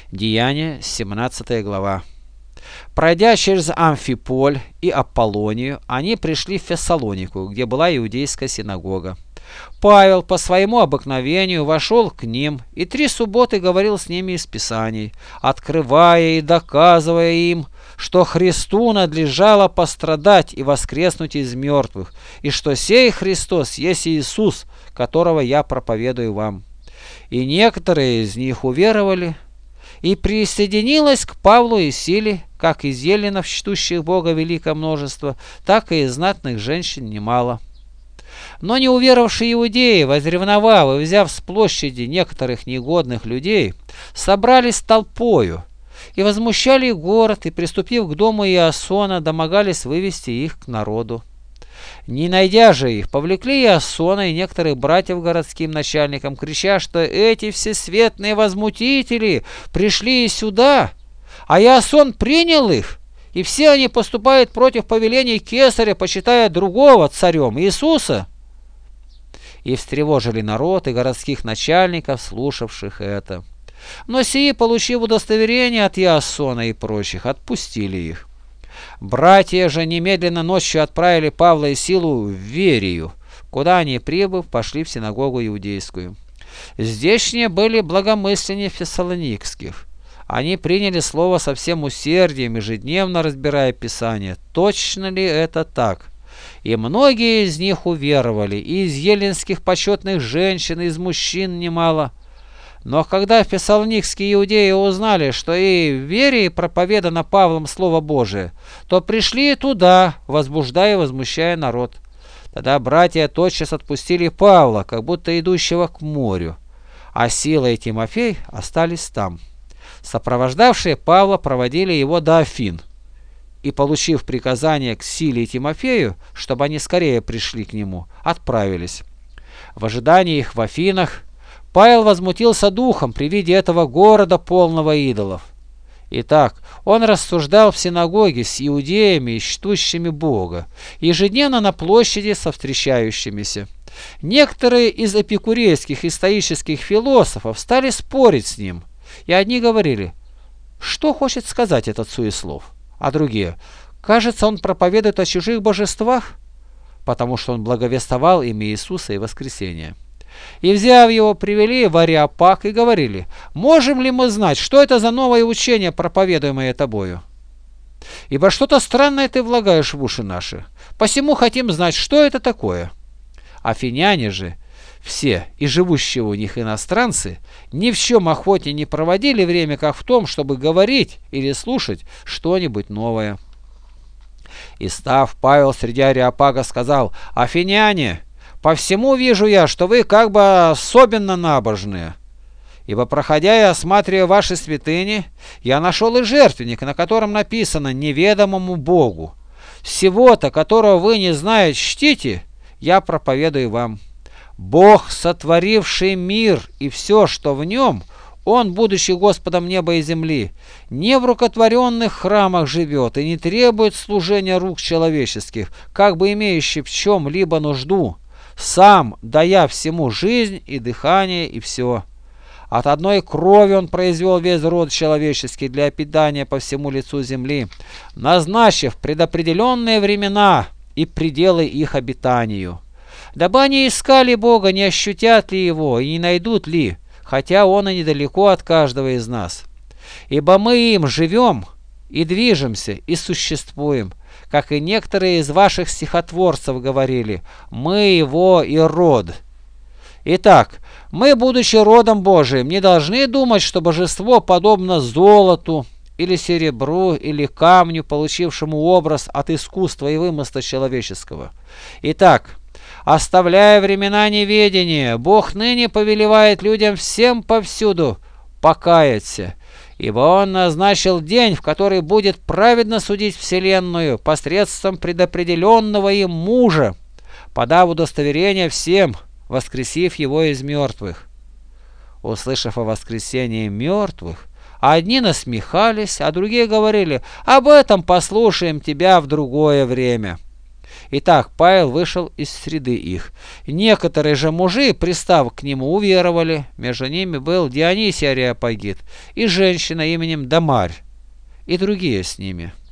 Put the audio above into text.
Деяния, 17 глава. Пройдя через Амфиполь и Аполлонию, они пришли в Фессалонику, где была иудейская синагога. Павел по своему обыкновению вошел к ним и 3 субботы говорил с ними из Писаний, открывая и доказывая им, что Христу надлежало пострадать и воскреснуть из мертвых, и что сей Христос есть Иисус, которого я проповедую вам. И некоторые из них уверовали, и присоединилось к Павлу и Силе, как из эллинов, чтущих Бога, великое множество, так и из знатных женщин немало. Но не уверовавшие иудеи, возревновав и взяв с площади некоторых негодных людей, собрались толпою и возмущали город, и, приступив к дому Иасона, домогались вывести их к народу. Не найдя же их, повлекли Иасона и некоторых братьев городским начальникам, крича, что эти всесветные возмутители пришли и сюда, а Иасон принял их, и все они поступают против повелений Кесаря, почитая другого царем, Иисуса. И встревожили народ и городских начальников, слушавших это. Но сии, получив удостоверение от Иасона и прочих, отпустили их. Братья же немедленно ночью отправили Павла и Силу в Верию, куда они, прибыв, пошли в синагогу иудейскую. Здешние были благомысленнее фессалоникских. Они приняли слово со всем усердием, ежедневно разбирая Писание, точно ли это так. И многие из них уверовали, и из еллинских почетных женщин, и из мужчин немало. Но когда фессалоникские иудеи узнали, что и в Верии проповедано Павлом Слово Божие, то пришли туда, возбуждая и возмущая народ. Тогда братья тотчас отпустили Павла, как будто идущего к морю, а Сила и Тимофей остались там. Сопровождавшие Павла проводили его до Афин, и, получив приказание к Силе и Тимофею, чтобы они скорее пришли к нему, отправились. В ожидании их в Афинах Павел возмутился духом при виде этого города, полного идолов. Итак, он рассуждал в синагоге с иудеями и чтущими Бога, ежедневно на площади со встречающимися. Некоторые из эпикурейских и стоических философов стали спорить с ним, и одни говорили: что хочет сказать этот суеслов? А другие: кажется, он проповедует о чужих божествах, потому что он благовествовал имя Иисуса и воскресения. И, взяв его, привели в Ареопаг и говорили: можем ли мы знать, что это за новое учение, проповедуемое тобою? Ибо что-то странное ты влагаешь в уши наши. Посему хотим знать, что это такое. Афиняне же все, и живущие у них иностранцы, ни в чем охоте не проводили время, как в том, чтобы говорить или слушать что-нибудь новое. И став, Павел среди Ареопага сказал: афиняне, по всему вижу я, что вы как бы особенно набожные. Ибо, проходя и осматривая ваши святыни, я нашел и жертвенник, на котором написано «неведомому Богу». Всего-то, которого вы не знаете, чтите, я проповедую вам. Бог, сотворивший мир и все, что в нем, Он, будучи Господом неба и земли, не в рукотворенных храмах живет и не требует служения рук человеческих, как бы имеющий в чем-либо нужду, сам дая всему жизнь и дыхание и все. От одной крови Он произвел весь род человеческий для питания по всему лицу земли, назначив предопределенные времена и пределы их обитанию, дабы они искали Бога, не ощутят ли Его и не найдут ли, хотя Он и недалеко от каждого из нас. Ибо мы им живем и движемся и существуем, как и некоторые из ваших стихотворцев говорили: мы Его и род. Итак, мы, будучи родом Божиим, не должны думать, что божество подобно золоту или серебру или камню, получившему образ от искусства и вымысла человеческого. Итак, оставляя времена неведения, Бог ныне повелевает людям всем повсюду покаяться, ибо Он назначил день, в который будет праведно судить вселенную посредством предопределенного им мужа, подав удостоверение всем, воскресив его из мертвых. Услышав о воскресении мертвых, одни насмехались, а другие говорили: об этом послушаем тебя в другое время. Итак, Павел вышел из среды их. Некоторые же мужи, пристав к нему, уверовали. Между ними был Дионисий Ареопагит и женщина именем Дамарь, и другие с ними.